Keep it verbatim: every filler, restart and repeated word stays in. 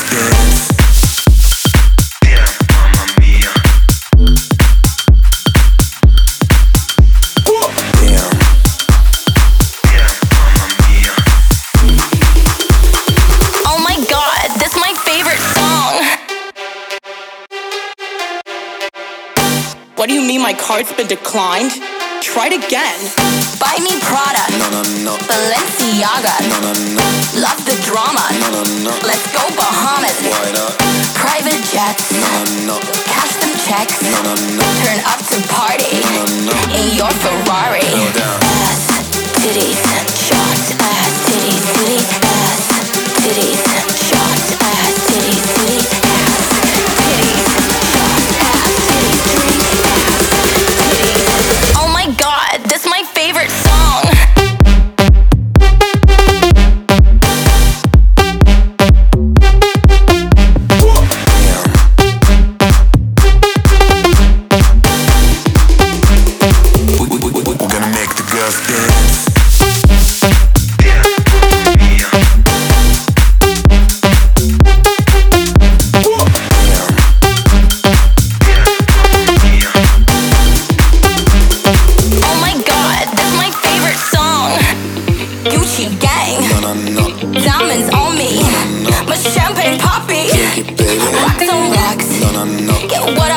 dance. What do you mean my card's been declined? Try it again. Buy me Prada. No, no, no. Balenciaga. No, no, no. Love the drama. No, no, no. Let's go Bahamas. Why not? Private jets. No, no, no. Cash them checks. No, no, no. Turn up to party. No, no, no. In your Ferrari. Go down. Ass, titties, shots. Ass, titties, titties. Ass, titties, shots. Ass, titties, titties. Ass, titties, shots. Ass, titties, titties. Ass, titties. Oh my God, this is my favorite song. Diamonds on me, my champagne poppy. Rocks on rocks. Get what